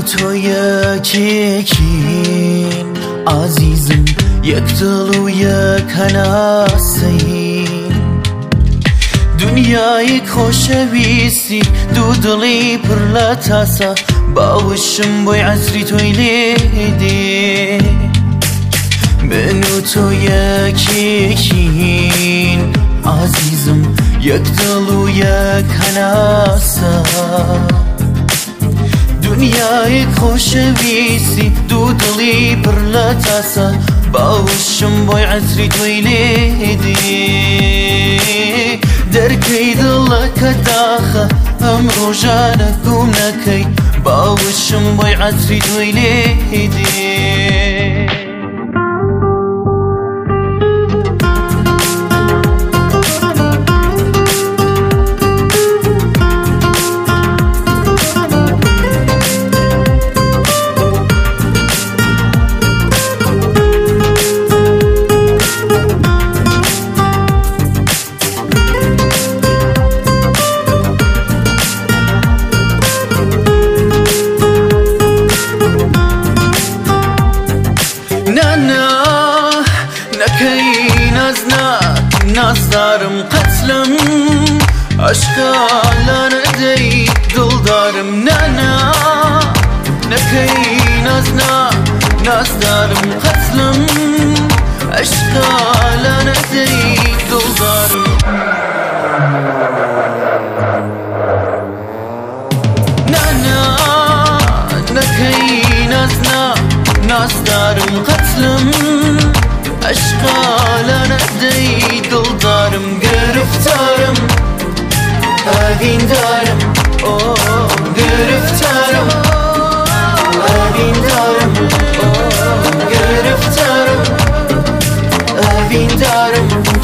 تو یکیکین عزیزم، یک دل و یک هناسین. دنیای خۆشەویستی دوو دڵی پڕ لە تاسە، باوشم بۆی عەزری تۆی لێدێ. من و تۆ یەکیکین عزیزم، یک دڵ و یک هەناسە. دنیای خۆشەویستی دوو دڵی پڕ لە تاسە، باوشم بۆی عەزری تۆی لێدێ. دەرکەی دڵەکە داخە ئەم ڕۆژانە گوم نەکەی، باوشم بۆی عەزری تۆی لێدێ. نەکەی نازدارم قەتلم، ئەشکالە نەدەی دڵدارم. نەکەی نازدارم قەتلم، ئەشکالە نەدەی دڵدارم. نەکەی نازدارم قەتلم، ئەشکالە نەدەی دڵدارم. گرفتارم ئەڤیندارم، گرفتارم ئەڤیندارم، گرفتارم ئەڤیندارم.